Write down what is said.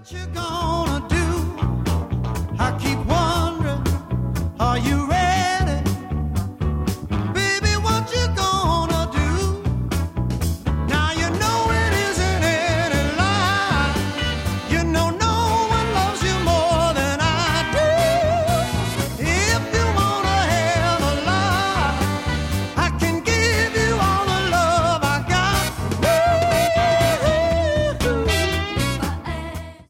you gonna do? I keep wondering, are you ready? Baby, what you gonna do? Now you know it isn't any lie. You know no